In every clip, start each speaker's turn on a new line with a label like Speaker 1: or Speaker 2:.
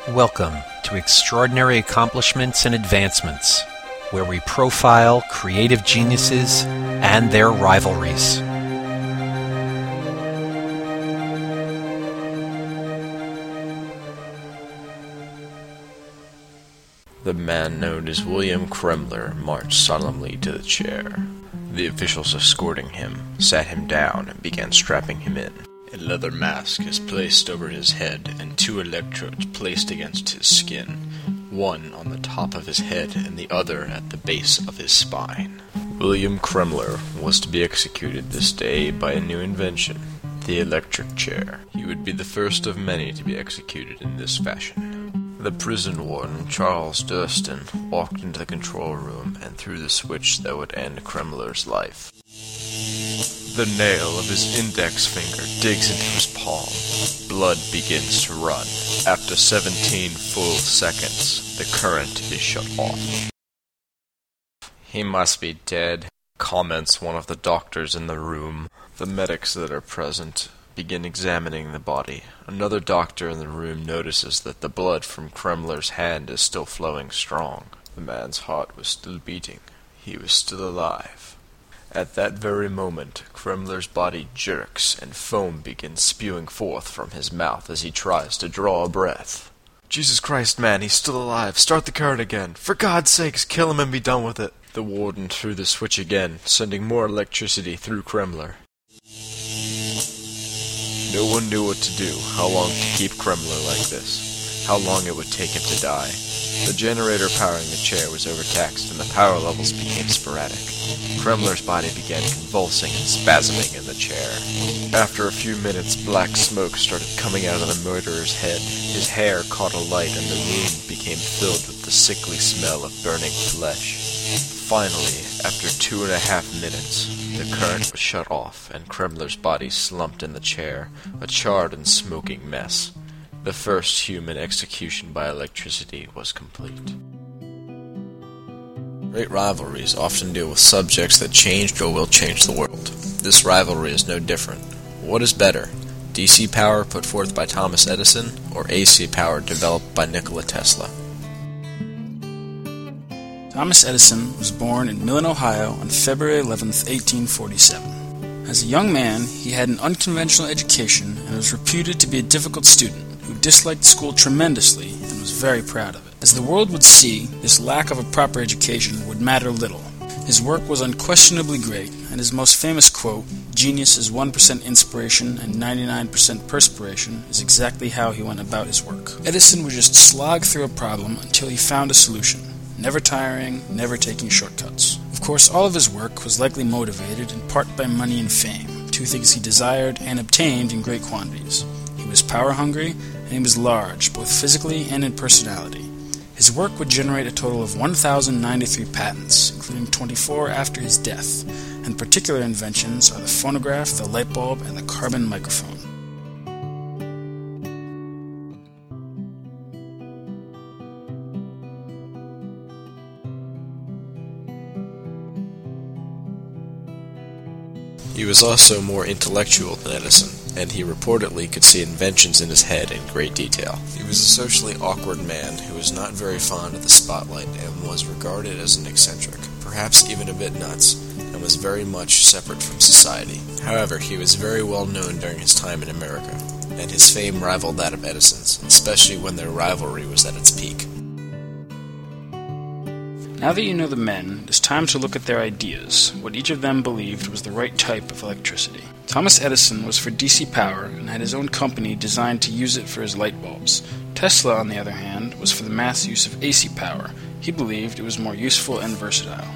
Speaker 1: Welcome to Extraordinary Accomplishments and Advancements, where we profile creative geniuses and their rivalries.
Speaker 2: The man known as William Kremler marched solemnly to the chair. The officials escorting him sat him down and began strapping him in. A leather mask is placed over his head and 2 electrodes placed against his skin, one on the top of his head and the other at the base of his spine. William Kremler was to be executed this day by a new invention, the electric chair. He would be the first of many to be executed in this fashion. The prison warden, Charles Durston, walked into the control room and threw the switch that would end Kremler's life. The nail of his index finger digs into his palm. Blood begins to run. After 17 full seconds, the current is shut off. "He must be dead," comments one of the doctors in the room. The medics that are present begin examining the body. Another doctor in the room notices that the blood from Kremler's hand is still flowing strong. The man's heart was still beating. He was still alive. At that very moment, Kremler's body jerks and foam begins spewing forth from his mouth as he tries to draw a breath. "Jesus Christ, man, he's still alive. Start the current again. For God's sakes, kill him and be done with it." The warden threw the switch again, sending more electricity through Kremler. No one knew what to do, how long to keep Kremler like this, how long it would take him to die. The generator powering the chair was overtaxed and the power levels became sporadic. Kremler's body began convulsing and spasming in the chair. After a few minutes, black smoke started coming out of the murderer's head. His hair caught alight and the room became filled with the sickly smell of burning flesh. Finally, after 2.5 minutes, the current was shut off and Kremler's body slumped in the chair, a charred and smoking mess. The first human execution by electricity was complete. Great rivalries often deal with subjects that changed or will change the world. This rivalry is no different. What is better, DC power put forth by Thomas Edison, or AC power developed by Nikola Tesla?
Speaker 3: Thomas Edison was born in Millen, Ohio on February 11, 1847. As a young man, he had an unconventional education and was reputed to be a difficult student who disliked school tremendously and was very proud of it. As the world would see, this lack of a proper education would matter little. His work was unquestionably great, and his most famous quote, "Genius is 1% inspiration and 99% perspiration," is exactly how he went about his work. Edison would just slog through a problem until he found a solution, never tiring, never taking shortcuts. Of course, all of his work was likely motivated in part by money and fame, 2 things he desired and obtained in great quantities. He was power-hungry, and he was large, both physically and in personality. His work would generate a total of 1,093 patents, including 24 after his death, and particular inventions are the phonograph, the light bulb, and the carbon microphone.
Speaker 2: He was also more intellectual than Edison, and he reportedly could see inventions in his head in great detail. He was a socially awkward man who was not very fond of the spotlight and was regarded as an eccentric, perhaps even a bit nuts, and was very much separate from society. However, he was very well known during his time in America, and his fame rivaled that of Edison's, especially when their rivalry was at its peak.
Speaker 3: Now that you know the men, it is time to look at their ideas, what each of them believed was the right type of electricity. Thomas Edison was for DC power and had his own company designed to use it for his light bulbs. Tesla, on the other hand, was for the mass use of AC power. He believed it was more useful and versatile.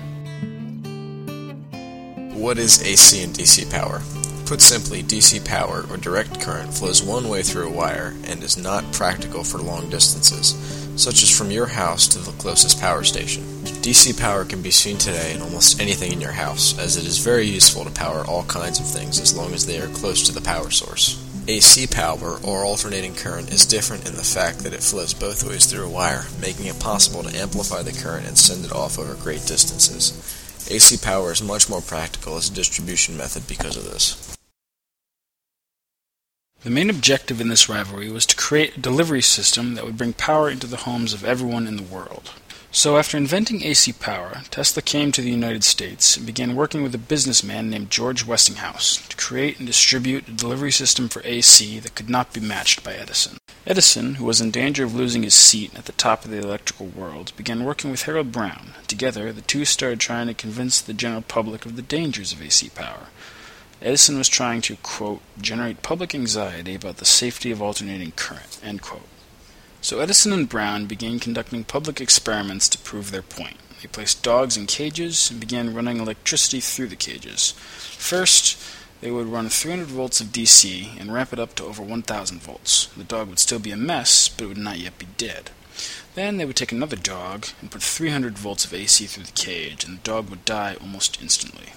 Speaker 2: What is AC and DC power? Put simply, DC power, or direct current, flows one way through a wire and is not practical for long distances, such as from your house to the closest power station. DC power can be seen today in almost anything in your house, as it is very useful to power all kinds of things as long as they are close to the power source. AC power, or alternating current, is different in the fact that it flows both ways through a wire, making it possible to amplify the current and send it off over great distances. AC power is much more practical as a distribution method because of this.
Speaker 3: The main objective in this rivalry was to create a delivery system that would bring power into the homes of everyone in the world. So after inventing AC power, Tesla came to the United States and began working with a businessman named George Westinghouse to create and distribute a delivery system for AC that could not be matched by Edison. Edison, who was in danger of losing his seat at the top of the electrical world, began working with Harold Brown. Together, the two started trying to convince the general public of the dangers of AC power. Edison was trying to, quote, generate public anxiety about the safety of alternating current, end quote. So Edison and Brown began conducting public experiments to prove their point. They placed dogs in cages and began running electricity through the cages. First, they would run 300 volts of DC and ramp it up to over 1,000 volts. The dog would still be a mess, but it would not yet be dead. Then they would take another dog and put 300 volts of AC through the cage, and the dog would die almost instantly.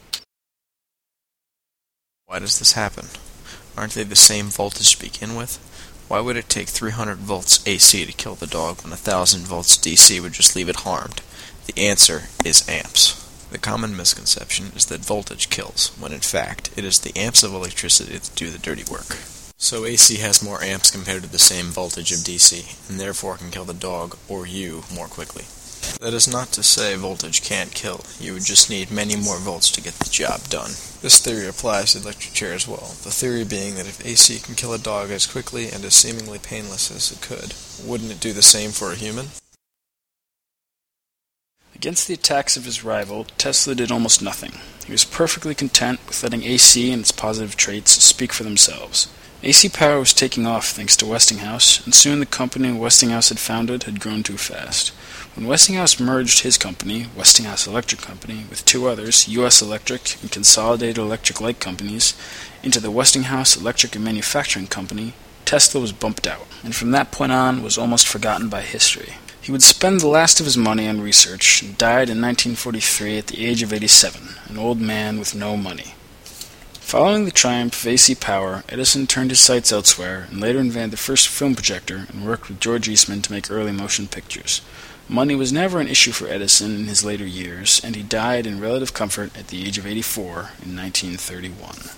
Speaker 2: Why does this happen? Aren't they the same voltage to begin with? Why would it take 300 volts AC to kill the dog when 1,000 volts DC would just leave it harmed? The answer is amps. The common misconception is that voltage kills, when in fact it is the amps of electricity that do the dirty work. So AC has more amps compared to the same voltage of DC, and therefore can kill the dog, or you, more quickly. That is not to say voltage can't kill. You would just need many more volts to get the job done. This theory applies to the electric chair as well, the theory being that if AC can kill a dog as quickly and as seemingly painless as it could, wouldn't it do the same for a human?
Speaker 3: Against the attacks of his rival, Tesla did almost nothing. He was perfectly content with letting AC and its positive traits speak for themselves. AC power was taking off thanks to Westinghouse, and soon the company Westinghouse had founded had grown too fast. When Westinghouse merged his company, Westinghouse Electric Company, with two others, U.S. Electric and Consolidated Electric Light Companies, into the Westinghouse Electric and Manufacturing Company, Tesla was bumped out, and from that point on was almost forgotten by history. He would spend the last of his money on research and died in 1943 at the age of 87, an old man with no money. Following the triumph of AC power, Edison turned his sights elsewhere and later invented the first film projector and worked with George Eastman to make early motion pictures. Money was never an issue for Edison in his later years, and he died in relative comfort at the age of 84 in 1931.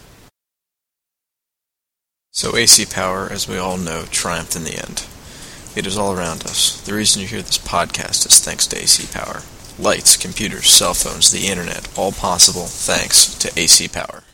Speaker 2: So AC power, as we all know, triumphed in the end. It is all around us. The reason you hear this podcast is thanks to AC power. Lights, computers, cell phones, the internet, all possible thanks to AC power.